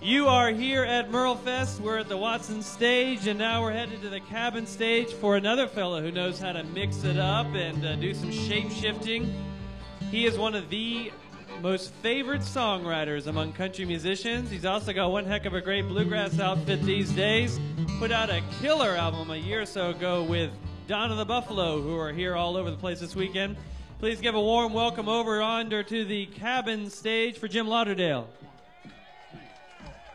You are here at Merle Fest. We're at the Watson stage, and now we're headed to the Cabin stage for another fellow who knows how to mix it up and do some shape-shifting. He is one of the most favorite songwriters among country musicians. He's also got one heck of a great bluegrass outfit these days. Put out a killer album a year or so ago with Don and the Buffalo, who are here all over the place this weekend. Please give a warm welcome over under to the Cabin stage for Jim Lauderdale.